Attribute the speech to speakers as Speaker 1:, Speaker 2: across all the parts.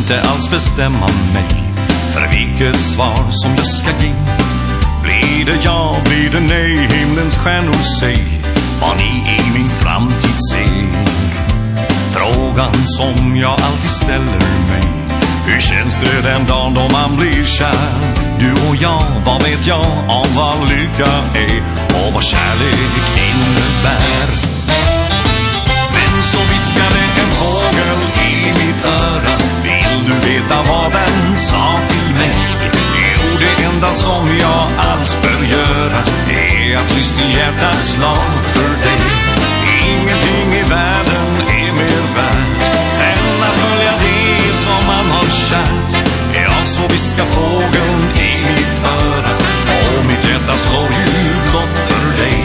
Speaker 1: inte alls bestämma mig för vilket svar som jag ska ge. Blir det ja, blir det nej, himlens stjärnor säg vad ni i min framtid ser. Frågan som jag alltid ställer mig: hur känns det den dagen då man blir kär? Du och jag, vad vet jag om vad lycka är och vad kärlek innebär? Men så viskade en fågel i mitt öra: vill du veta vad den sa till mig? Jo, det enda som jag alls bör göra är att lyssna till hjärtats slag för dig. Ingenting i världen är mer värt än att följa det som man har kärt. Ja, så viskar fågeln i mitt öra, och mitt hjärta slår ju blott för dig.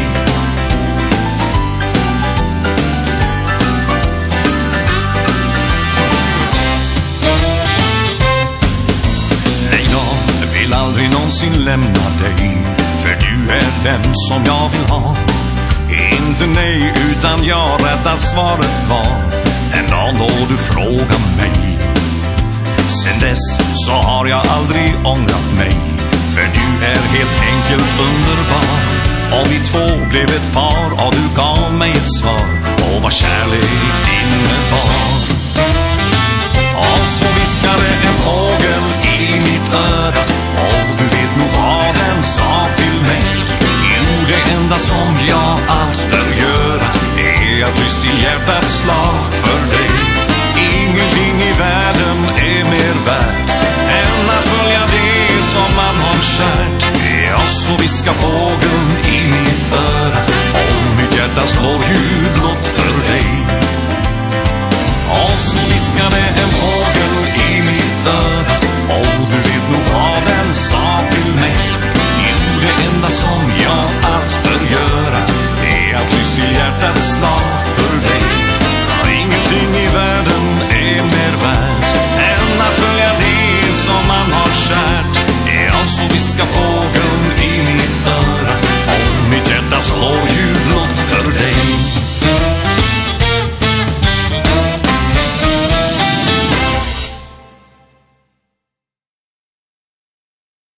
Speaker 1: Nej, jag vill aldrig någonsin lämna dig, för du är den som jag vill ha. Inte nej utan ja, rätta svaret var en dag då du frågar mig. Sen dess så har jag aldrig ångrat mig, för du är helt enkelt underbar. Och vi två blev ett par och du gav mig ett svar på vad kärlek innebar. Och så viskade en fågel i mitt öra, och du vet nog vad den sa till mig. Jo, det enda som jag alls bör göra är att lyssna till hjärtats slag för dig. Ingenting i världen är mer värt än att följa det som man har kärt. Ja, så viskar fågeln